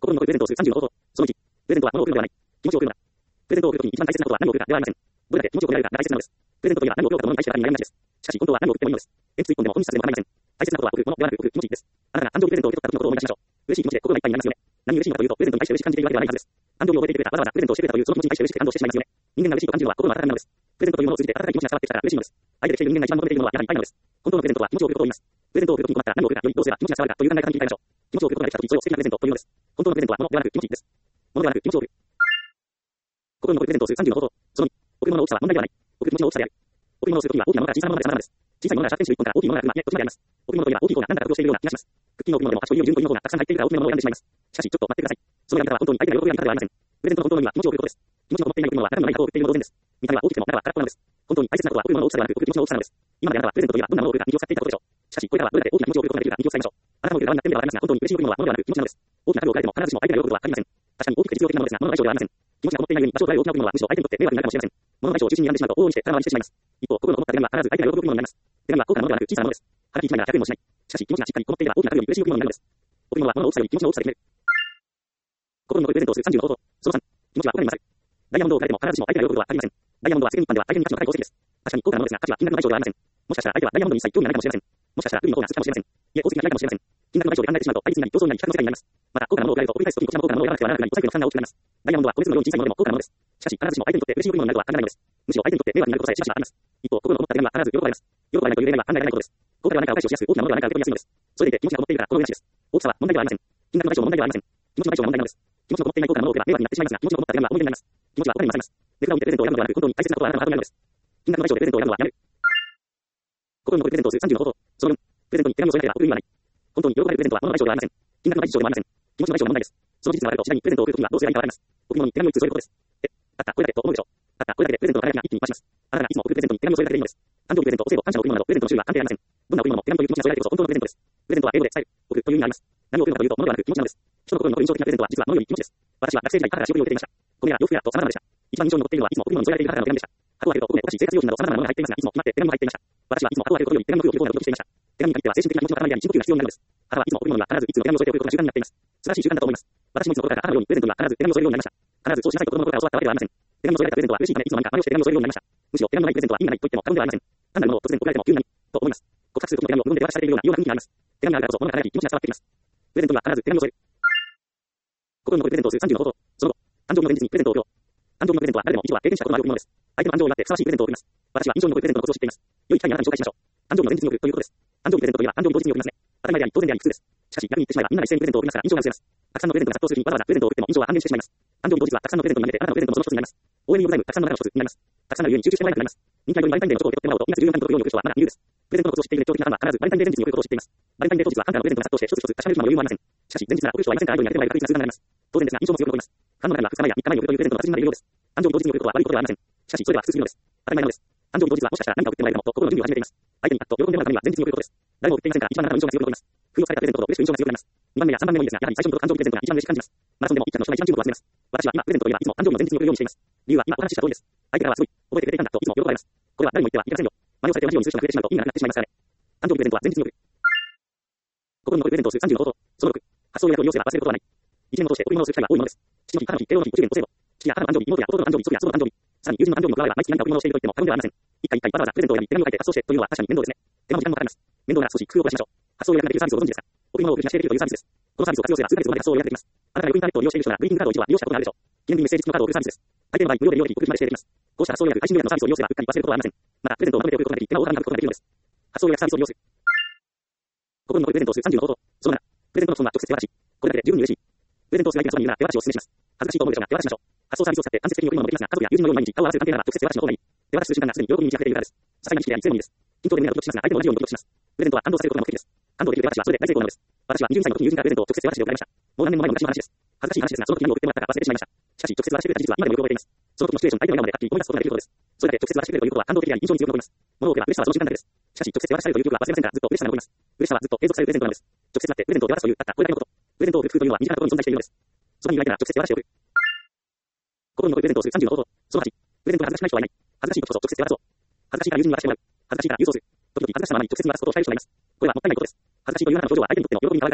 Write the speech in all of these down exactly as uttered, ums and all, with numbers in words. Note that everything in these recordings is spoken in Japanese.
心のプレゼントをするさんじゅうの方法。そのいち、プレゼントは物を送るのではない。気持ちを送るのだ。プレゼントを送るときに一番大切なことは何を送るかではありません。どれだけ気持ちを込められるかが大切なのです。プレゼントといえば何を送ろうかと物に対しては何に悩みがちです。しかし、本当は何を送ってもいいのです。鉛筆一本でも本にさせても構いません。大切なことは送るものではなく送る気持ちです。あなたが誕生日プレゼントを受け取った時のことを思い出しましょう。嬉しい気持ちで心がいっぱいになりますよね。何に嬉しいのかというと、プレゼントに対して嬉しく感じているわけではないはずです。誕生日を覚えていてくれたわざわざプレゼントをしてくれたというその気持ちに対して嬉しくて感動してしまいますよね。人間が嬉しいと感じるのは心の温かみなのです。プレゼントというものを通じて温かい気持ちが伝わってきたら嬉しいのです。相手で来ている人間が一番求めているものはやはり愛なのです。本当のプレゼントは気持ちを送ることを言います。プレゼントを送るときに困ったら何を送るかよりどうすれば気持ちが伝わるかという考え方に切り替えましょう。気持ちを送ることができたときそれを素敵なプレゼントというのです。本当のプレゼントは物ではなく気持ちです。物ではなく気持ちを送る。心のプレゼントをするさんじゅうの方法。そのに、送るものの大きさは問題ではない。送る気持ちの大きさである。贈り物をするときは大きなものから小さなものまで様々です。小さいものがシャーペンシルいっぽんから大きいものが車へとまであります。贈り物といえば大きい方が何だか工夫をしているような気がします。クッキーの贈り物でもはちこ入りを順という方がたくさん入っているから大きなものを選んでしまいます。しかしちょっと待ってください。そのやり方は本当に相手が喜ぶやり方ではありません。プレゼントの本当の意味は気持ちを送ることです。気持ちのこもっていない贈り物は中身のない箱を送っているのと同然です。見た目は大きくても中は空っぽなのです。本当に大切なことは贈るものの大きさではなく送る気持ちの大きさなのです。今まであなたはプレゼントといえばどんなものを送るか人を使っていたことでしょう。しかしこれからはどれだけ大きな気持ちを送ることができるか人を使いましょう。あなたの贈る側になってみればわかりますが、本当に嬉しい贈り物は物ではなく気持ちなのです。大きな額を変えても必ずしも相手が喜ぶとは限りません。確かに大きくて実用的なものですが、物の相性ではありません。気持ちがこもっていない上に場所を取られる大きな贈り物はむしろ相手にとって迷惑になるかもしれません。物の相性を中心に選んでしまうと往々にして空回りしてしまいます。一方、心のこもった手紙は必ず相手が喜ぶ贈り物になります。手紙は高価なものではなく小さなものです。はっきり一枚ならひゃくえんもしない。しかし気持ちがしっかりこもっていれば大きな額より嬉しい贈り物になるのです。贈り物は物の大きさより気持ちの大きさで決める。心のプレゼントをするさんじゅうの方法。そのさん、気持ちは心に勝る。ダイヤモンドを変えても必ずしも相手が喜ぶことは限りません。ダイヤモンドは世間一般では相手に価値の高い宝石です。確かに高価なものですが価値は金額の対象ではありません。もしかしたら相手はダイヤモンドに一切興味がないかもしれません。もしかしたらルビーの方が好きかもしれません。いえ、宝石が嫌いかもしれません。金額の対象で考えてしまうと対立になり競争になり比較の世界になります。また高価なものを送られると送り返すときにこちらも高価なものを選ばなくてはならなくなりお財布の負担が大きくなります。ダイヤモンドは個別のように小さいものでも高価なものです。しかし必ずしも相手にとって嬉しい贈り物になるとは限らないのです。むしろ相手にとって迷惑になることさえしばしばあります。一方、心のこもった手紙は必ず喜ばれます。喜ばれないという例外は考えられないことです。高価ではないかを解消しやすく大きなものではないか受け取りやすいのです。それでいて気持ちがこもっているから心嬉しいです。大きさは問題ではありません。金額の対象も問題ではありません。気持ちの対象が問題なのです。気持ちのこもっていない高価なものを送れば迷惑になってしまいますが、気持ちのこもった手紙は思い出になります。気持ちは心に勝ります。値札を見てプレゼントを選ぶのではなく本当に大切なことはあなたのハートにあるのです。金額の対象でプレゼントを選ぶのはやめる。心のプレゼントをするさんじゅうの方法。そのよん、プレゼントに手紙を添えなければ送る意味はない。本当に喜ばれるプレゼントは物の対象ではありません。金額の対象でもありません。気持ちの対象の問題です。その事実が分かると次第にプレゼントを送るときにはどうすればいいか分かります。贈り物に手紙をいっつ添えることです。え、たったこれだけと思うでしょう。たったこれだけでプレゼントの価値が一気に増します。あなたがいつも送るプレゼントに手紙を添えるだけでいいのです。誕生日プレゼント、お歳暮、感謝の贈り物などプレゼントの種類は関係ありません。どんな贈り物も手紙という気持ちが添えられてこそ本当のプレゼントです。プレゼントは英語で伝える、送るという意味があります。何を送るのかというと物ではなく気持ちなのです。人の心に残る印象的なプレゼントは実は物より気持ちです。私は学生時代母から仕送りを受けていました。米や洋服やと様々でした。一番印象に残っているのはいつも贈り物に添えられている母からの手紙でした。箱を開けるとお米、お菓子、生活用品など様々なものが入っていますが、いつも決まって手紙も入っていました。私はいつも箱を開けることより手紙の封を開ける方がドキドキしていました。手紙に限っては精神的な気持ちの塊であり、深呼吸が必要になるのです。母はいつも贈り物には必ずいつも手紙を添えておくことが習慣になっています。素晴らしい習慣だと思います。私もいつも心から母のようにプレゼントには必ず手紙を添えるようになりました。必ずそうしなさいと子供の頃から教わったわけではありません。手紙を添えられたプレゼントは嬉しいためいつの間にか真似をして手紙を添えるようになりました。むしろ手紙のないプレゼントは意味がないと言っても過言ではありません。単なるものを突然送られても急に何と思います。告白する時の手紙を無言で手渡しされているような異様な雰囲気があります。手紙があるからこそ物が輝き気持ちが伝わってきます。プレゼントには必ず手紙を添える。心のプレゼントをするさんじゅうの方法。その後、誕生日の前日にプレゼントを送ろう。誕生日のプレゼントは誰でも一度は経験したことのある贈り物です。相手の安情を祝ってふさわしいプレゼントを送ります。私は印象に残るプレゼントのコツを知っています。良い機会にあなたに紹介しましょう。誕生日の前日に送るということです。誕生日プレゼントといえば誕生日当日に送りますね。当たり前であり当然であり普通です。しかし逆に言ってしまえばみんなで一斉にプレゼントを送りますから印象が薄れます。たくさんのプレゼントが殺到する日にわざわざプレゼントを送っても印象は半減してしまいます。誕生日当日はたくさんのプレゼントになってあなたのプレゼントのその一つになります。応援によるライブたくさんの中の一つになります。たくさんのゆえに集中してもらえなくなります。人気アイドルにバレンタインデーのチョコを受け取ってもらおうと今すぐ夕飯に届くように送る人はまだ二流です。プレゼントのコツを知っている熱狂的なファンは必ずバレンタインデー前日に送ることを知っています。バレンタインデー当日は感謝のプレゼントが殺到して一つ一つ確かめる暇も余裕もありません。しかし前日なら送る人はいませんからアイドルにあげてもらえる確率が数段になります。当然ですが印象も強く残ります。ファンの中にはふつかまえやみっかまえに送るというプレゼントの達人までいるようです。誕生日当日に送ることは悪いことではありません。しかしそれは普通すぎるのです。当たり前なのです。誕生日当日はもしかしたら何か送ってもらえるかもと心の準備を始めています。相手にパッと喜んでもらうためには前日に送ることです。誰も送っていませんから一番あなたの印象が強く残ります。付与されたプレゼントほど嬉しく印象が強くなります。にばんめやさんばんめもいいですが、やはり最初に届く誕生日プレゼントが一番嬉しく感じます。マラソンでもいっ着の人が一番注目を集めます。私は今プレゼントといえばいつも誕生日の前日に送るようにしています。理由は今お話しした通りです。相手からはすごい、覚えてくれていたんだといつも喜ばれます。これは誰も言ってはいけませんよ。真似をされて同じようにする人が増えてしまうと意味がなくなってしまいますからね。誕生日プレゼントは前日に送る。心のプレゼントをするさんじゅうの方法。そのろく、発想や問いを寄せば忘れることはない。一年を通して贈り物をする機会は多いものです。父の日、母の日、敬老の日、お中元のお歳暮。父や母の誕生日、妹や弟の誕生日、祖父や祖母の誕生日。さらに友人の誕生日も加われば毎月何か贈り物をしていると言っても過言ではありません。一回一回わざわざプレゼントを選び手紙を書いて発送してというのは確かに面倒ですね。手間も時間もかかります。面倒なら少し工夫を凝らしましょう。発送予約ができるサービスをご存知ですか？贈り物を送り出してできるというサービスです。このサービスを活用すれば数ヶ月まで発送を予約できます。あなたがよくインターネットを利用している人ならグリーティングカードを一度は利用したことがあるでしょう。記念日メッセージ付きのカードを送るサービスです。相手の場合無料で利用でき送るまでしてできます。こうした発送予約配信予約のサービスを利用すればうっかり忘れることはありません。またプレゼントをまとめて送ることができ手間を大幅にかけることができるのです。発送予約サービスを利用する。心のプレゼントをするさんじゅうの方法。そのなな、プレゼントの本は直接手渡し。これだけで十分に嬉しい。プレゼントをする相手のそばにいるなら手渡しをお勧めします。恥ずかしいと思うでしょうが手渡しましょう。発送サービスを使って間接的に贈り物もできますが、家族や友人のように毎日顔を合わせる関係なら直接手渡しの方がいい。手渡しする瞬間がすでに喜びに満ち溢れているからです。些細な儀式や日でもいいです。均等で胸がドキドキしますが、相手も同じようにドキドキします。プレゼントは感動させることが目的です。感動できる手渡しはそれで大成功なのです。私はにじゅうにさいの時に友人からプレゼントを直接手渡しで送られました。もう何年も前の昔の話です。恥ずかしい話ですが、その時何を送ってもらったか忘れてしまいました。しかし、直接渡してくれた事実は今でもよく覚えています。その時のシチュエーション、相手の笑顔まではっきり思い出すことができることです。それだけ直接渡してくれるということは感動的であり印象に強く残ります。物を送れば嬉しさはその瞬間だけです。しかし、直接渡されるという記憶は忘れませんから、ずっと嬉しさが残ります。嬉しさはずっと継続されるプレゼントなのです。直接渡ってプレゼントを手渡すというたったこれだけのこと。プレゼントを送る工夫というのは身近なところに存在しているのです。そばにいる相手なら直接手渡しを送る。心のプレゼントをするさんじゅうの方法。そのはち、プレゼントが恥ずかしくない人はいない。恥ずかしいことこそ直接手渡そう。恥ずかしいから友人に渡してもらう。恥ずかしいから郵送する。時々恥ずかしさのままに直接に渡すことを控える人がいます。これはもったいないことです。恥ずかしいというあなたの表情は相手にとっての喜びに変わるからです。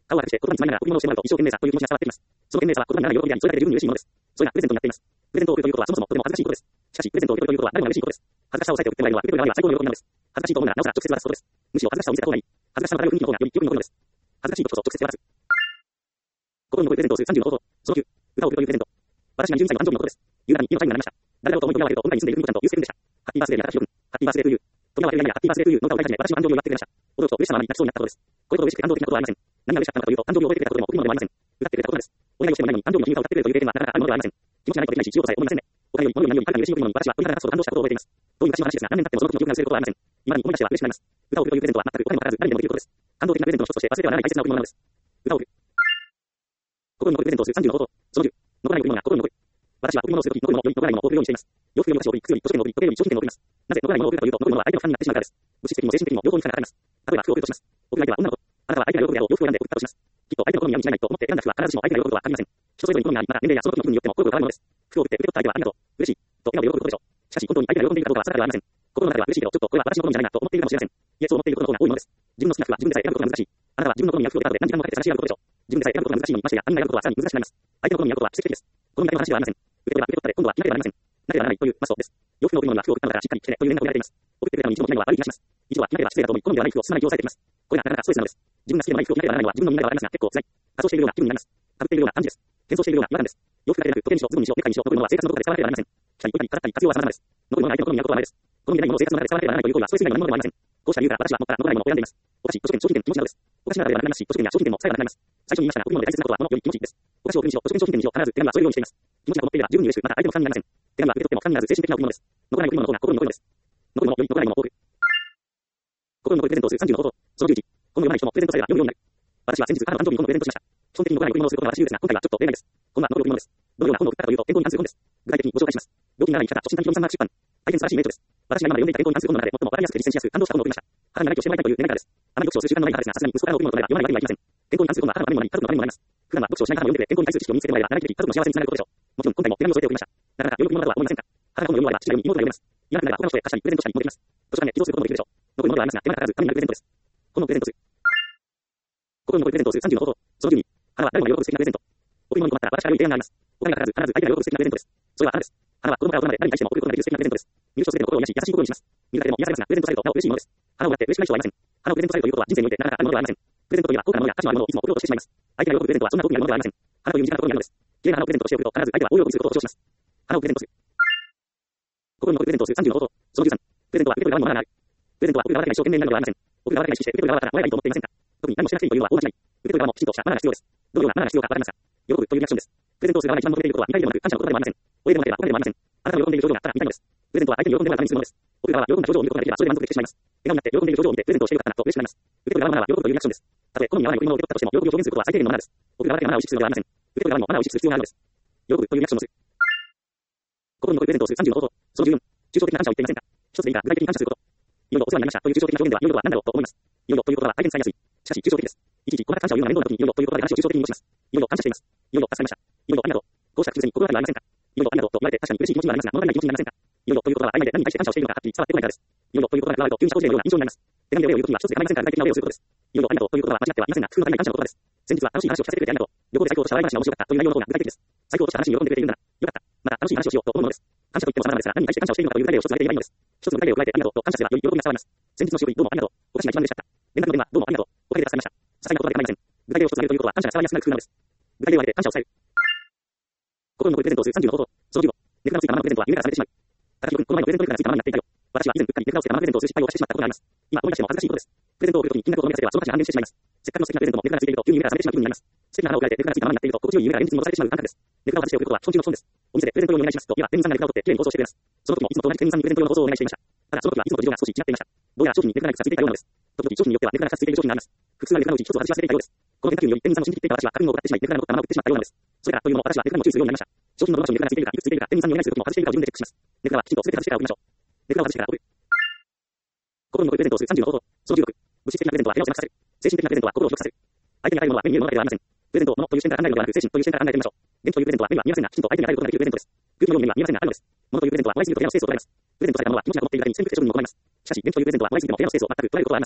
顔を隠して言葉につまりながら贈り物をしてもらうと一生懸命さという気持ちが伝わってきます。その懸命さは言葉にならない喜びであり、それだけで十分に嬉しいものです。それがプレゼントになっています。プレゼントを贈るということはそもそもとても恥ずかしいことです。しかし、プレゼントを受け取るということは誰もが嬉しいことです。恥ずかしさを抑えて送ってもらえるのは受け取る側には最高の喜びなのです。恥ずかしいと思うならなおさら直接渡すことです。むしろ恥ずかしさを見せた方がいい。恥ずかしさの漂う雰囲気の方がより記憶に残るのです。恥ずかしい時こそ直接手渡す。心に残るプレゼントをするさんじゅうの方法。そのきゅう、歌を贈るというプレゼント。私がじゅうにさいの誕生日のことです。夕方に家のチャイムが鳴りました。誰だろうと思い扉を開けると、オンラインに住んでいるふみこちゃんとユースケ君でした。ハッピーバースデーにあたたきよくん。ハッピーバースデートゥーユー。扉を開けるやいやハッピーバースデートゥーユーの歌を歌い始め、私の誕生日を祝ってくれました。驚くと嬉しさのあまり泣きそうになったことです。これほど嬉しくて感動的なことはありません。何が嬉しかったのかというと、誕生日を覚えてくれたことでも贈り物でもありません。歌ってくれたことです。お願いをしてもないのに誕生日の君が歌ってくれるという経験はなかなかあるものではありません。気持ちがないとできないし、しようとさえ思いませんね。お金より物より何より彼に嬉しい贈り物に私は鳥肌が立つほど感動したことを覚えています。どういう昔の話ですが、何年経ってもその時の記憶が薄れることはありません。今に思い出しては嬉しくなります。歌を贈るというプレゼントは全くお金もかからず誰にでもできることです。感動的なプレゼントの一つとして忘れてはならない大切な贈り物なのです。歌を贈る。心に残るプレゼントをするさんじゅうの方法。そのきゅう、残らない贈り物が心に残る。私は贈り物をするとき、残るものより残らないものを贈るようにしています。洋服より私を送り、靴より図書券を送り、時計より長時間を送ります。なぜ残らないものを贈るかというと、残るものは相手の負担になってしまうからです。物質的にも精神的にも両方に負担がかかります。例えば服を贈るとします。贈る相手は女の子。あなたは相手が喜ぶであろう洋服を選んで贈ったとします。きっと相手の好みに合うに違いないと思って選んだ服は必ずしも相手が喜ぶとは限りません。人それぞれに好みがあり、また年齢やその時の気分によっても心が変わるものです。服を贈って受け取った相手はありがとう、嬉しいと笑顔で喜ぶことでしょう。しかし本当に相手が喜んでいるかどうかは定かではありません。心の中では嬉しいけど、ちょっとこれは私の好みじゃないなと思っているかもしれません。いえ、そう思っていることの方が多いものです。自分の好きな服は自分でさえ選ぶことが難しい。あなたは自分の好みに合う服を選ぶので何時間もかけて探し選ぶことでしょう。自分でさえ選ぶことが難しいのに、ましてや他人が選ぶことはさらに難しくなります。相手の好みに合うことは奇跡的です。好みだけの話ではありません。受け取れば受け取ったで今度は着なければなりません。なければならないというマストです。洋服の贈り物には服を贈ったのからしっかり着てねという連絡をやられています。送ってくれたのに一度も着ないのは悪い気がします。一度は着なければ失礼だと思い、好みではない服をすまない気を抑えています。これがなかなかストレスなのです。自分が好きでもない服を着なければならないのは自分の身なりではありますが結構辛い。仮装しているような気分になります。かぶっているような感じです。変装しているような違和感です。洋服だけでなく、時計にしろ、ズボンにしろ、ネクタイにしろ、残るものは生活のどこかで使わなければなりません。着たり、置いたり、飾ったり、活用は様々です。残るものは相手の好みに合うことはないです。好みでないものを生活の中で使わなければならないという行為はストレス以外の何ものでもありません。こうした理由から私はもっと残らないものを選んでいます。お菓子、図書券、商品券、気持ちなどです。お菓子ならではなくなりますし、図書券や商品券も最後はなくなります。最初に言いましたが、贈り物で大切なことは物より気持ちいいです。お菓子を贈りにしろ、図書券、商品券にしろ、必ず手紙は添えるようにしています。気持ちがこもっていれば十分に嬉しく、また相手の負担になりません。手紙は受け取っても負担にならず精神的な贈り物です。残らない贈り物の方が心に残るのです。残るものより残らないものを多く。心に残るプレゼントをするさんじゅうの方法。そのじゅういち、本の読まない人もプレゼントされば読むようになる。私は先日母の誕生日に本のプレゼントしました。基本的に残らない贈り物をすることが私有ですが、今回はちょっと例外です。本は残る贈り物です。どのような本を送ったかというと、健康に関する本です。具体的にご紹介します。病気にならない生き方、初心短期論産学出版。大変素晴らしい名著です。私が今まで読んでいた健康に関する本の中で最もわかりやすくて実践しやすく感動した本を送りました。母に長生きをしてもらいたいという願いからです。あまり読書をする習慣のない母ですが、さすがに息子からの贈り物となれば読まないわけにはいきません。健康に関する本は母のためにもなり、家族のためにもなります。普段は読書をしない母も読んでくれ、健康に対する知識を身につけてもらえば、長生きでき、家族の幸せにつながることでしょう。もちろん今回も手紙を添えておきました。なかなか喜び物だとは思いませんか。母が本を読むのでは父が読み、妹が読めます。いなくなれば他の人へ貸したり、プレゼントしたりもできます。図書館で寄贈することもできるでしょう。残るものではありますが、手間がかからず、ためになるプレゼントです。このプレゼントする。心に残るプレゼントをするさんじゅうの方法。そのじゅうに、花は誰もが喜ぶ素敵なプレゼント。贈り物に困ったら私から良い提案があります。お金がかからず、必ず相手が喜ぶ素敵なプレゼントです。それは花です。花は子供から大人まで誰に対しても贈ることができる素敵なプレゼントです。見る人すべての心を癒し、優しい心にします。見るだけでも癒されますが、プレゼントされるとなお嬉しいものです。花をもらって嬉しくない人はいません。花をプレゼントされるということは人生においてなかなかあるものではありません。プレゼントといえば高価なものや価値のあるものをいつも贈ろうとしてしまいます。相手が喜ぶプレゼントはそんな遠くにあるものではありません。花という身近なところにあるのです。綺麗な花をプレゼントしておくと必ず相手は大喜びすることを保証します。花をプレゼントする。心に残るプレゼントをするさんじゅうの方法。そのじゅうさん、プレゼントは受け取る側にもならない。プレゼントは贈る側だけが一生懸命になるのではありません。贈る側だけが意識して受け取る側だから燃えばいいと思っていませんか。特に何もしなくていいというのは大間違い。受け取る側もきちんとしたマナーが必要です。どのようなマナーが必要かわかりますか。喜ぶというリアクションです。プレゼントをする側が一番求めていることは見たいでもなく感謝のことでもありません。おえでもなければお金でもありません。あなたの喜んでいる表情がただ見たいのです。プレゼントは相手に喜んでもらうためにするものです。贈る側は喜んだ表情を見ることができればそれで満足できてしまいます。笑顔になって喜んでいる表情を見てプレゼントをしてよかったなと嬉しくなります。受け取る側のマナーは喜ぶというリアクションです。たとえ好みに合わない贈り物を受け取ったとしても喜びを表現することは最低限のマナーです。贈る側だけがマナーを意識するのではありません。受け取る側にもマナーを意識する必要があるのです。喜ぶというリアクションをする。心に残るプレゼントをするさんじゅうの方法。そのじゅうよん、抽象的な感謝を言っていませんか。一つでいいから具体的に感謝すること。いろいろお世話になりましたという抽象的な表現では、いろいろとは何だろうと思います。いろいろということは相手に伝えやすい。しかし抽象的です。いちいちこんな感謝を言うのが面倒な時にいろいろということで話を抽象的に戻します。いろいろ感謝しています。いろいろ助かりました。いろいろありがとう。こうした口に心当たりはありませんか。いろいろありがとうと言われて確かに嬉しい気持ちにはなりますが、物足りない気持ちになりませんか。いろいろということは相手で何に対して感謝をしているのかはっきり伝わってこないからです。いろいろということが加わると急に社交辞令のような印象になります。手紙でお礼を言うときは一つで構いませんから具体的なお礼をすることです。いろいろありがとうということは間違ってはいませんが、工夫の足りない感謝の言葉です。先日は楽しい話を聞かせてくれてありがとう。旅行で最高とした笑い話が面白かったという内容の方が具体的です。最高とした話に喜んでくれているなら、よかった。また楽しい話をしようと思うものです。感謝といっても様々ですが、何に対して感謝をしているのかという具体例を一つ挙げていないのです。一つの具体例を加えてありがとうと感謝すればより喜びが伝わります。先日の仕送りどうもありがとう。お菓子が一番嬉しかった。連絡の電話どうもありがとう。おかげで助かりました。些細なことだけで構いません。具体例を一つ挙げるということは感謝が伝わりやすくなる工夫なのです。具体例を挙げて感謝を伝える。心に残るプレゼントをするさんじゅうの方法。そのじゅうご、値札がついたままのプレゼントは夢から覚めてしまう。高木君、この前のプレゼントレベルがついたままになっていたよ。私は以前うっかり値札をつけたままプレゼントをする失敗をしてしまったことがあります。今思い出しても恥ずかしいことです。プレゼントを送るときに金額を思い出せばその価値が半減してしまいます。せっかくの素敵なプレゼントも値札がついていると急に夢から覚めてしまう気分になります。素敵な花を送られて値札がついたままになっていると心地よい夢が現実に戻されてしまう感覚です。値札を外しておくことは基本中の基本です。お店でプレゼント用にお願いしますと、今店員さんが値札を取ってきれいに包装してくれます。その時もいつもと同じ店員さんにプレゼント用の包装をお願いしていました。ただその時はいつもと事情が少し違っていました。どうやら商品に値札がついていたようなのです。時々商品によっては値札がついている商品があります。複数ある値札のうち一つを外し忘れていたようです。この変化球により店員さんを信じていた私は確認を行ってしまい、値札が残ったまま売ってしまったようなのです。それからというのも私は値札にも注意するようになりました。商品のどの場所に値札がついているか、いくつついているか、店員さんにお願いするときも外しているかを自分でチェックします。値札はきちんと全て外してから送りましょう。値札を外してから送る。心に残るプレゼントをするさんじゅうの方法。そのじゅうろく、物質的なプレゼントは部屋を狭くさせる。精神的なプレゼントは心を広くさせる。相手に与えるものは目に見えるものだけではありません。プレゼントを物という視点から考えるのではなく、精神という視点から考えてみましょう。現というプレゼントは目には見えませんが、きちんと相手に与えることができるプレゼントです。空気のように目には見えませんがあるのです。物というプレゼントはもらいすぎると部屋のスペースを取られます。プレゼントされたものは気持ちがこもっているだけに全部手処理にも困ります。しかし、現というプレゼントはもらいすぎても部屋のスペースを全く取られることはありません。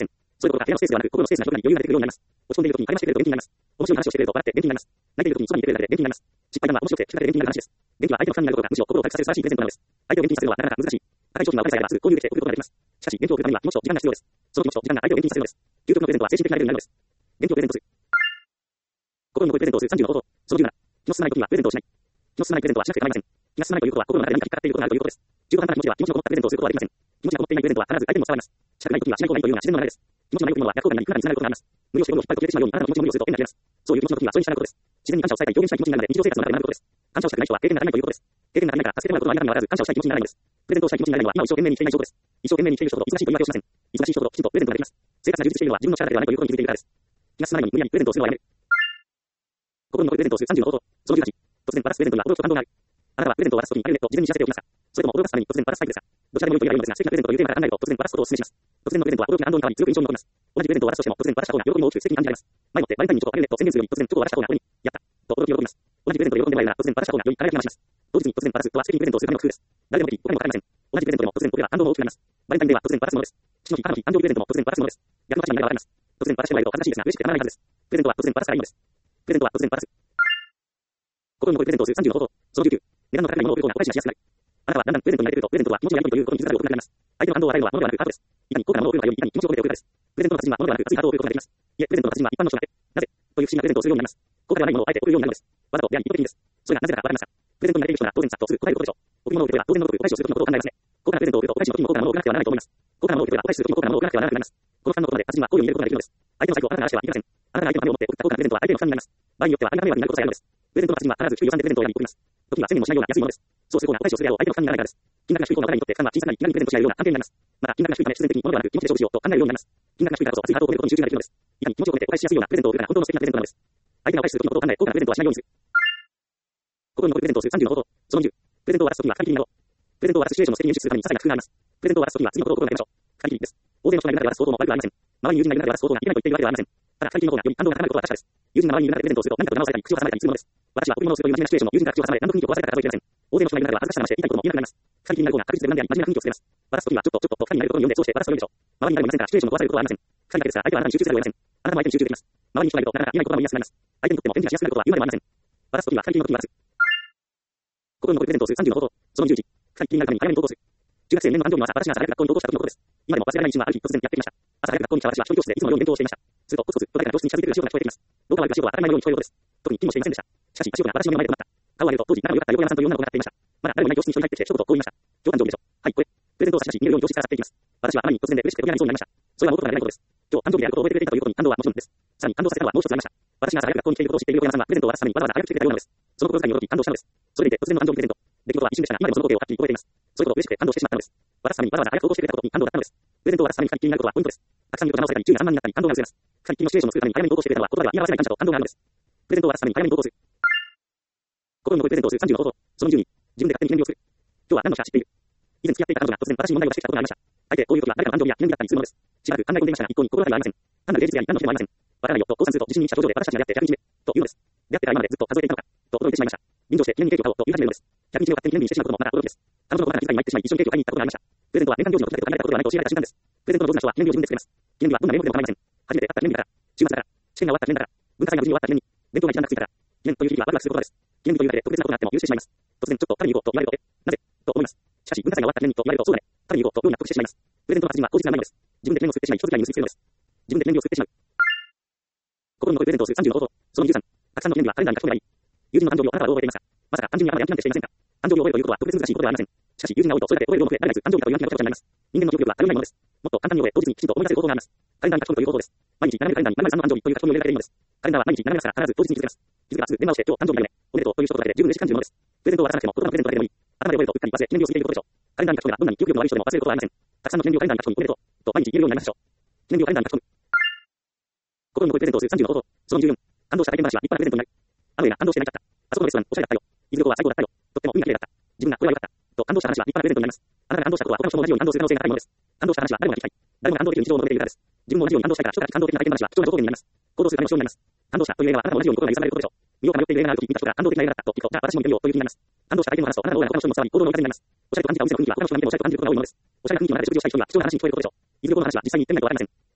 そういうことが部屋のスペースではなく、心のスペースが広くなり余裕が出てくるようになります。落ち込んでいる時に会話してくれると元気になります。面白い話をしてくれると笑って元気になります。泣いている時にそばにいてくれるだけで元気になります。失敗談は面白くて聞かれて元気になる話です。元気は相手のファンになることがむしろ心を回復させる素晴らしいプレゼントなのです。相手を元気にさせるのはなかなか難しい。高い商品がお金さえあればすぐ購入できて送ることができます。しかし、元気を送るためには気持ちと時間が必要です。その気持ちと時間が相手を元気にさせるのです。究極のプレゼントは精神的なレベルになるのです。元気をプレゼントする。心に残るプレゼントをするさんじゅうの方法。そのじゅうなな。気の進まない時にはプレゼントをしない。気の進まないプレゼントはしなくて構いません。気が進まないということは心の中で何か引っかかっていることがあるということです。中途半端な気持ちでは気持ちのこもったプレゼントをすることはできません。気持ちがこもっていないプレゼントは必ず相手にも伝わります。したくない時にはしない方がいいというのが自然の流れです。気持ちのないものは逆効果になり、いくらにつながることがあります。無理をして物を引っ張ると切れてしまうように、あなたの気持ちの無理をすると縁が切れます。そういう気持ちの時にはそれに従うことです。自然に感謝を伝えたり表現したい気持ちになるので、日常生活の中で学ぶことです。感謝をしたくない人は経験が足りないということです。経験が足りないから助けてもらうことがありながらにもかかわらず感謝をしたい気持ちにならないのです。プレゼントをしたい気持ちにならないのは今を一生懸命にしていない証拠です。一生懸命にしている人ほど忙しいと言い訳をしません。忙しい人ほどきちんとプレゼントができます。生活が充実しているのは自分の力ではないということに気づいているからです。気が進まないのに無理やりプレゼントをするのはやめる。心に残るプレゼントをするさんじゅうの方法。そのじゅうはち。突然バラすプレゼントには驚きと感動がある。あなたはプレゼントを渡すときにあるねと自分に知らせておきますか。それとも驚かすために突然バラすタイプですか。どちらでも良いと言われるのですが、素敵なプレゼントというテーマから考えると突然バラすことをお勧めします。突然のプレゼントは驚きや感動に変わり強く印象に残ります。同じプレゼントを渡すとしても突然バラした方が喜びも大きく素敵に感じられます。前もってバレンタインにチョコあげるねと宣言するより突然チョコを渡した方が心にやったと驚きを喜びます。同じプレゼントで喜んでもらえるなら突然バラした方がより輝きが増します。同日に突然バラすとは素敵にプレゼントをするための工夫です。誰でもでき、他にもかかりません。同じプレゼントでも突然これは感動も大きくなります。バレンタインでは突然バラすものです。父の日、母の日、誕生日プレゼントも突然バラすものです。逆の立場になればわかります。突然バラしてもらえると恥ずかしいですが嬉しくてたまらないはずです。プレゼントは突然バラしたらいいのです。プレゼントは突然バラす。心に残るプレゼントをするさんじゅうの方法。そのじゅうきゅう。値段の高いものを送る方がお返しがしやすくなる。あなたはだんだんプレゼントに慣れてくると、プレゼントとは気持ちのやり取りということに気づかれることになります。相手の感動を与えるのは物ではなくハートです。いかに高価なものを送るかよりいかに気持ちを込めて送るかです。プレゼントの達人は物ではなく熱いハートを送ることができます。いえ、プレゼントの達人は一般の人だけ。なぜという不思議なプレゼントをするようになります。高価ではないものをあえて送るようになるのです。わざとであり意図的にです。それがなぜだかわかりますか。プレゼントに慣れている人が当然さっとすぐ答えることでしょう。贈り物を受け取れば当然のごとくお返しをするときのことを考えますね。高価なプレゼントを送るとお返しの時にも高価なものを送らなくてはならないと思います。高価なものを受け取ればお返しするときにも高価なものを送らなくてはならなくなります。このふたんのことまで達人はこういうふうに入れることができるのです。相手の財布をあなたが荒らしてはいけません。あなたが相手のためを持って送った高価なプレゼントは相手の負担になります。場合によってはあなたが迷惑になることさえあるのです。プレゼントの達人は必ず低い予算でプレゼントを選び送ります。時にはせんえんもしないような安いものです。そうする方がお返しをするであろう相手の負担にならないからです。金額が低い方がお互いにとって負担は小さくなり気軽にプレゼントし合えるような関係になります。また金額が低いため必然的に物ではなく気持ちで勝負しようと考えるようになります。金額が低いからこそ熱いハートを込めることに集中ができるのです。いかに気持ちを込めてお返ししやすいようなプレゼントを送るかが本当の素敵なプレゼントなのです。相手がお返しする時のことを考え高価なプレゼントはしないようにする。心に残るプレゼントをするさんじゅうの方法。そのにじゅう。プレゼントを渡すときは神秘になろう。プレゼントを渡すシチュエーションの設定に演出するために些細な工夫があります。プレゼントを渡すときは次のことを心がけましょう。神秘です。大勢の人がいる中で渡す方法も悪くはありません。周りに友人がいる中で渡す方法がいけないと言っているわけではありません。ただ神秘の方がより感動が高まることは確かです。友人が周りにいる中でプレゼントをすると何かと騙されたり口を挟まれたりするものです。私は贈り物をするという真面目なシチュエーションを友人から口を挟まれ何の雰囲気を壊されたか数えきれません。大勢の人がいる中では恥ずかしさが増して言いたいことも言えなくなります。神秘になる方が確実で無難であり真面目な雰囲気を作れます。渡すときはちょっとちょっとと神になることに読んでそうして渡すと良いでしょう。周りに誰もいませんからシチュエーションを壊されることはありません。神だけですが相手はあなたに集中せざるを得ません。あなたも相手に集中できます。周りに人がいるとなかなか言えないことが言いやすくなります。相手にとっても返事がしやすくなることは言うまでもありません。渡すときは神秘の時に渡す。心に残るプレゼントをするさんじゅうの方法。そのじゅういち。神秘になるために早めに投稿する。中学生年の誕生日の朝、私が朝早く学校に投稿した時のことです。今でも忘れられない一瞬はある日突然やってきました。朝早く学校に来た私は一人教室でいつものように勉強をしていました。するとコツコツ答えから教室に近づいてくる仕事が聞こえています。廊下は仕事は当たり前のように聞こえることです。特に気もしていませんでした。しかし、足をが私の目の前で止まった。顔を上げると当時仲の良かった横山さんという女の子が立っていました。まだ誰もいない教室に一人入ってきて一言こう言いました。今日誕生日でしょ。はい、これ。プレゼントを差し出し見えるように教室から去っていきます。私はあまりに突然で嬉しくて飛び上がりそうになりました。それは元からないことです。今日誕生日であることを覚えてくれたということに感動はもちろんです。さらに感動させたのはもう一つありました。私が朝早く学校に来ていることを知っている横山さんはプレゼントを渡すためにわざわざ早く来てくれたようなのです。その心遣いに驚き感動したのです。それでいて突然の誕生日プレゼント。出来事は一瞬でしたが今でもその光景をはっきり覚えています。そういうことを嬉しくて感動してしまったのです。渡すためにわざわざ早く投稿してくれたことに感動だったのです。プレゼントを渡すために神気になることはポイントです。たくさんいると騙されたり、急に散漫になったり感動が薄れます。神気のシチュエーションを作るために早めに投稿してくれたのは言葉では言い表せない感謝と感動があるのです。プレゼントを渡すために早めに投稿する。心に残るプレゼントをするさんじゅうの方法。そのにじゅうに。自分で勝手に記念日を作る。今日は何の日か知っている。以前付き合っていた彼女が突然私に問題を出してきたことがありました。相手こういう時は誰かの誕生日や記念日だったりするのです。しばらく考え込んでいましたが一向に心当たりはありません。単なる芸術であり何の日でもありません。わからないよと降参すると自信に満ちた表情で私たちが出会ってひゃくにちめというのです。出会ってから今までずっと数えていたのかと驚いてしまいました。臨場して記念日ケーキを買おうと言い始めるのです。ひゃくにちめを勝手に記念日にしてしまうこともまた驚きです。彼女の心が気遣いに入ってしまい一緒にケーキを買いに行ったことがありました。プレゼントは年間行事の時だけと考えたことではないと教えられた瞬間です。プレゼントの上手な人は記念日を自分で作れます。記念日はどんな名目でも構いません。初めて会った記念日だから、週末だから、試験が終わった記念だから、文化祭が無事に終わった記念に、勉強が一段落ついたから、記念という日々はワクワクすることです。記念日というだけで特別なことがあっても許してしまいます。突然ちょっと食べに行こうと言われると、え、なぜと思います。しかし文化祭が終わった記念にと言われるとそうだね。食べに行こうと妙に納得してしまいます。プレゼントの達人は口実がないのです。自分で記念を作ってしまい人付き合いに結びつけるのです。自分で記念日を作ってしまう。心に残るプレゼントをするさんじゅうの方法。そのにじゅうさん。たくさんの記念日はカレンダーに書き込めばいい。友人の誕生日をあなたは覚えていますか。まさか単純にあなたが病気なんてしていませんか。誕生日を覚えるということは特別難しいことではありません。しかし友人が多いとそれだけ覚える量も増え、慣れない誕生日だという病気がちょっとになります。人間の記憶力は頼りないものです。もっと簡単に覚え、当日にきちんと思い出せる方法があります。カレンダーに書き込むという方法です。毎日並べるカレンダーに〇〇さんの誕生日という書き込みを入れられているのです。カレンダーは毎日並べますから必ず当日に気づけます。気づけばすぐ電話をして今日誕生日だね。おめでとうという一言だけで十分嬉しく感じるものです。プレゼントを渡さなくても言葉のプレゼントだけでもいい。頭で覚えるとうっかり忘れ記念日を過ぎていることでしょう。カレンダーに書き込めばどんなに記憶力の悪い人でも忘れることはありません。たくさんの記念日をカレンダーに書き込みおめでとうと毎日言えるようになりますでしょう。記念日をカレンダーに書き込む。心に残るプレゼントをするさんじゅうの方法。そのにじゅうよん。感動した体験話は立派なプレゼントになる。あの絵が感動して泣いちゃった。あそこのレストランおしゃれだったよ。いずれは最高だったよ。とっても海が綺麗だった。自分がこれは良かった。と感動した話は立派なプレゼントになります。あなたが感動したことは他の人も同じように感動する可能性が高いものです。感動した話は誰もが聞きたい。誰もが感動できる日常を述べているからです。自分も同じように感動したいから人たち感動的な体験話は貴重な情報源になります。行動するための貴重になります。感動したという映画はあなたも同じように心が揺さぶられることでしょう。見ようか迷っている映画があるとき見た人が感動的な映画だったと聞くと、じゃあ私も見てみようという気になります。感動した体験を話すとあなたのオーラが他の人にも伝わり行動の追い風になります。おしゃれと感じたお店の雰囲気は他の人が見てもおしゃれと感じることが多いものです。おしゃれな雰囲気に慣れて食事をしたい人には貴重な話に聞こえることでしょう。いずれこの話は実際に行ってみないとわかりません。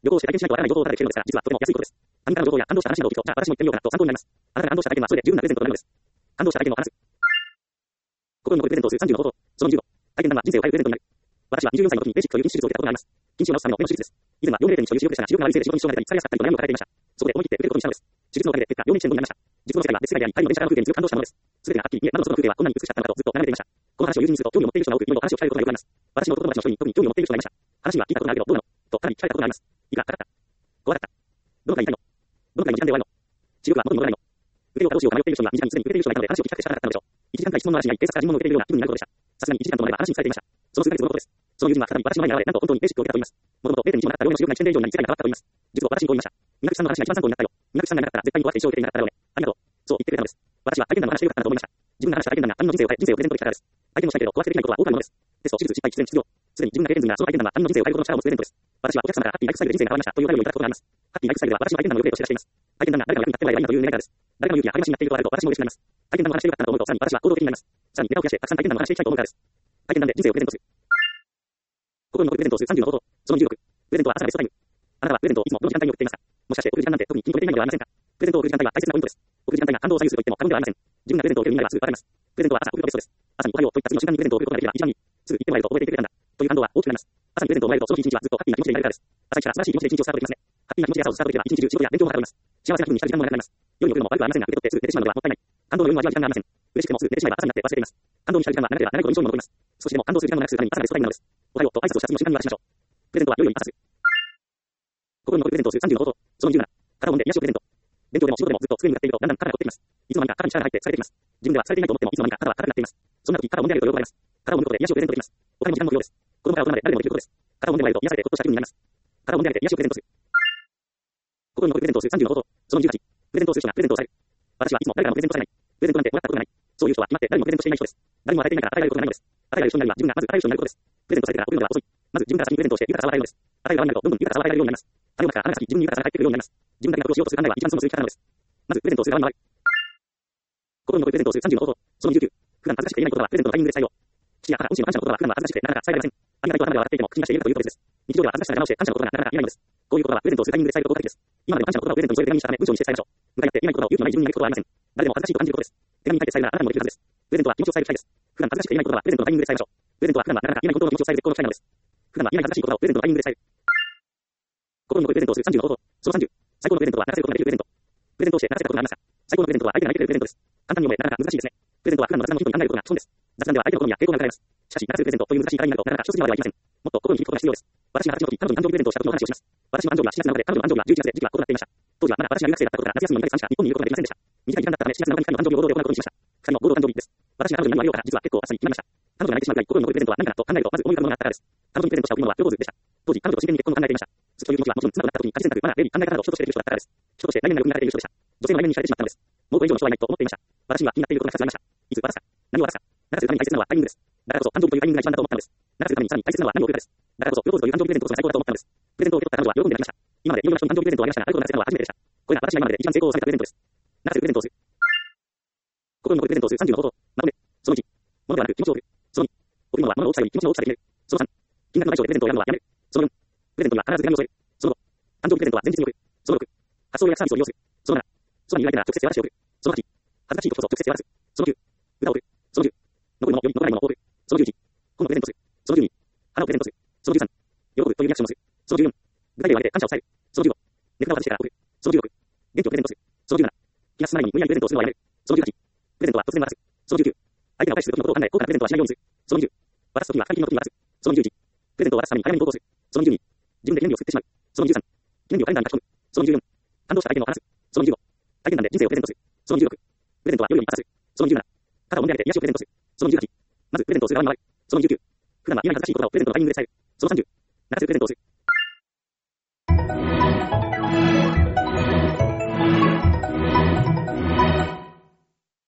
旅行して体験しないとわからない情報をただで聞けるのですから、実はとても安いことです。他人からの情報や感動した話などを聞くと、じゃあ私も言ってみようかなと参考になります。あなたが感動した体験はそれで十分なプレゼントとなるのです。感動した体験を話す。心に残るプレゼントをするさんじゅうの方法。そのにじゅうご。体験談は人生を変えるプレゼントになる。私はにじゅうよんさいの時にベーシックという筋手術を受けたことがあります。筋腫を治すための目の手術です。以前は両名に所有視力でしたが、視力が悪いせいで仕事に支障が出たり、疲れやすかったりと悩みを抱えていました。そこで思い切って受けることにしたのです。手術のおかげで結果、両名に専門になりました。術の世界は別世界であり、パリの電車からの風景にずっと感動したものです。すべてがはっきり見え、窓の外の風景はこんなに美しかったのかとずっと眺めていました。この話を友人にすると、興味を持っている人が多く、いろいろ話を聞かれることがよくあります。私の男友達の人に特に興味を持っている人がいました。話には聞いたことがあるけど、どうなのとかなり聞かれたことがあります。いいか、かかった。怖かった。どのくらい痛いのどのくらいの時間で終わるの視力は元に戻らないの受けようかどうしようか迷っている人には身近にすでに受けている人がいたので話を聞きたくて仕方なかったのでしょう。いちじかんかん質問の嵐になり、警察から尋問を受けているような気分になることでした。さすがにいちじかんともなれば話にされていました。その数ヶ月後のことです。その友人は再び私の前に現れ、なんと本当にベーシックを受けたと言います。もともと れいてんに 以上なかった両目の視力がいちねん以上になり世界が変わったと言います。実は私にこう言いました。みなくさんの話が一番参考になったよ。みなくさんがいなかったら絶対に壊して一生懸命になかっただろうね。ありがとう。そう言ってくれたのです。私は体験談の話でよかったなと思いました。自分が話した体験談が他人の人生を変え、人生をプレゼントできたからです。体験をしたいけど壊してできないことは多くあるものです。テスト、手術、失敗、喫煙、失業。すでに自分が経験済みなその体験談は他人の人生を変えることの力を持つプレゼントです。私はお客様からハッピーライフスタイルで人生が変わりましたというお便りをいただくことがあります。ハッピーライフスタイルでは私の体験談の予定として出しています。体験談が誰かの役に立ってもらえばいいなという願いからです。誰かの勇気や励ましになっているとあると私も嬉しくなります。体験談の話でよかったなと思うと、さらに私は行動的になります。さらにネタを増やしてたくさん体験談の話していきたいと思うからです。体験談で人生をプレゼントする。心に残るプレゼントをするさんじゅうの方法。そのにじゅうろく。プレゼントは朝がベストタイム。あなたはプレゼントをいつもどの時間帯に送っていますかもしかして送る時間なんて特に気に留めていないのではありませんかプレゼントを送る時間帯は大切なポイントです。送る時間帯が感動を左右すると言っても過言ではありません。自分がプレゼントを受ける未来はすぐ分かります。プレゼントは朝送るとベストです。朝におはようといった次の瞬間にプレゼントを送ることができれば一番いい。すぐ言ってもらえると覚えていてくれたんだ。という感動は大きくなります。朝にプレゼントをもらえるとその日一日はずっとハッピーな気持ちでいられるからです。朝一から素晴らしい気持ちで一日をスタートできますね。ハッピーな気持ちで朝をスタートできれば一日中仕事や勉強もはかどります。幸せな気分に浸る時間もなくなります。世に送るのも悪くはありませんが、受け取ってすぐ出てしまうのではもったいない。感動の余韻を味わう時間がありません。嬉しくてもすぐ出てしまえば朝になって忘れています。感動に浸る時間は長ければ長いほど印象に残ります。少しでも感動する時間もなくするために朝がベストタイムなのです。おはようと挨拶をした次の瞬間に渡しましょう。プレゼントは良いように朝する。心に残るプレゼントをするさんじゅうの方法。そのにじゅうなな。体を揉んで癒しをプレゼント。勉強でも仕事でもずっと机に向かっているとだんだん肩が凝ってきます。いつの間にか肩に力が入って疲れてきます。自分では疲れていないと思ってもいつの間にか肩は硬くなっています。そんな時肩を揉んであげると喜ばれます。肩を揉むことで癒しをプレゼントできます。お金も時間も無料です。子供から大人まで誰でもできることです。肩を揉んでもらえると癒されてほっとした気分になります。肩を揉んであげて癒しをプレゼントする。心に残るプレゼントをするさんじゅうの方法。そのじゅうはち。プレゼントをする人がプレゼントをされる。私はいつも誰からもプレゼントされない。プレゼントなんてもらったことがない。そういう人は決まって誰にもプレゼントしていない人です。誰にも与えていないから与えられることがないのです。与えられる人になるには自分がまず与える人になることです。プレゼントされてから送るのは遅い。まず自分から先にプレゼントをして豊かさを与えるのです。与える側になるとどんどん豊かさを与えられるようになります。あるいはあなたが先自分に豊かさが返ってくるようになります。自分だけが苦労しようとする考えは一番損をする生き方なのです。まずプレゼントをする側に回る。心に残るプレゼントをするさんじゅうの方法。そのにじゅうきゅう。普段恥ずかしくて言えないことはプレゼントのタイミングで伝えよう。父や母、恩師の感謝の言葉は普段は恥ずかしくてなかなか伝えられません。ありがたいと頭では笑っていても口に出して言えるかということです。日常では恥ずかしさが直して感謝の言葉がなかなか言えないのです。こういう言葉はプレゼントをするタイミングで伝えることが大事です。今までの感謝の言葉をプレゼントに添えて手紙にしたため文章にして伝えましょう。向かい合って言えないことを勇気のない自分に言えることはありません。誰でも恥ずかしいと感じることです。手紙に書いて伝えるならあなたにもできるはずです。プレゼントは気持ちを伝える機会です。普段恥ずかしくて言えないことはプレゼントのタイミングで伝えましょう。プレゼントは普段はなかなか言えないことの気持ちを伝える絶好の機会なのです。普段は言えない恥ずかしい言葉をプレゼントのタイミングで伝える。心に残るプレゼントをするさんじゅうの方法。そのさんじゅう。最高のプレゼントは泣かせることができるプレゼント。プレゼントをして泣かせたことがありますか最高のプレゼントは相手が泣いてくれるプレゼントです。簡単に読めなかなか難しいですね。プレゼントは普段の雑談の人に考えることが基本です。雑談では相手の好みや傾向が伺えます。しかし、泣かせるプレゼントという難しい課題になるとなかなか一筋縄ではいきません。もっと心に響くことが必要です。私がはちの時、彼女に誕生日プレゼントをした時の話をします。私の誕生日はしちがつなので、彼女の誕生日はじゅういちがつで時期は異なっていました。当時はまだ私が留学生だったことから夏休みのにかげつかんしか日本にいることができませんでした。短い時間だったためしちがつなのかにふたりの誕生日を合同で行うことにしました。ふたりの合同誕生日です。私が彼女に何をあげようか実は結構朝に決まりました。彼女が泣いてしまうくらい心に残るプレゼントは何かなと考えるとまず思い浮かぶものがあったからです。彼女にプレゼントした贈り物はプロポーズでした。当時彼女と真剣に結婚を考えていました。好きという気持ちはもちろん妻となった時に価値選択、マナー、礼儀、考え方など人としてできる人だったからです。人として内面な欲になれている人でした。女性の内面に惹かれてしまったのです。もうこれ以上の人はいないと思っていました。私には気になっていることがふたつありました。いつ渡すか、何を渡すか。流すために大切なのはタイミングです。だからこそ誕生日というタイミングが一番だと思ったのです。流すためにさらに大切なのは何を送るかです。だからこそプロポーズという誕生日プレゼントこそ最高だと思ったのです。プレゼントを受け取った彼女は喜んで泣きました。今までいろいろな人に誕生日プレゼントをあげましたが、あることを流せたのは初めてでした。これが私が今までで一番成功を収めたプレゼントです。流せるプレゼントをする。心に残るプレゼントをするさんじゅうの方法。まとめ。そのいち。物ではなく気持ちを送る。そのに。贈り物は物の大きさより気持ちの大きさで決める。そのさん。金額の対象でプレゼントをやるのはやめる。そのよん。プレゼントには必ず手紙を添える。そのご。誕生日プレゼントは前日に送る。そのろく。発送予約サービスを利用する。そのなな。そばにいる相手なら直接手渡しを送る。そのはち。恥ずかしいことこそ直接手渡す。そのきゅう。歌を送る。そのじゅう。残るものより残らないものを送る。そのじゅういち。本をプレゼントする。そのじゅうに。花をプレゼントする。そのじゅうさん。喜ぶというリアクションをする。そのじゅうよん。具体例を挙げて感謝を伝える。そのじゅうご。値札を渡してから送る。そのじゅうろく。元気をプレゼントする。そのじゅうなな。気が進まないのに無理やりプレゼントをするのはやめる。そのじゅうはち。プレゼントは突然渡す。そのじゅうきゅう。相手が返す時のことを考え、後からプレゼントはしないようにする。そのにじゅう。渡す時には関係の時に渡す。そのにじゅういち。プレゼントを渡すために早めに投稿する。そのにじゅうに。自分で記念日を作ってしまう。そのにじゅうさん。記念日をカレンダーに書き込む。そのにじゅうよん。感動した体験を話す。そのにじゅうご。体験談で人生をプレゼントする。そのにじゅうろく。プレゼントは夜に渡す。そのにじゅうなな。肩を揉んであげて癒しをプレゼントする。そのにじゅうはち。まずプレゼントをする側に回る。そのにじゅうきゅう。普段は言えない恥ずかしい言葉をプレゼントのタイミングで伝える。そのさんじゅう。流せるプレゼントをする。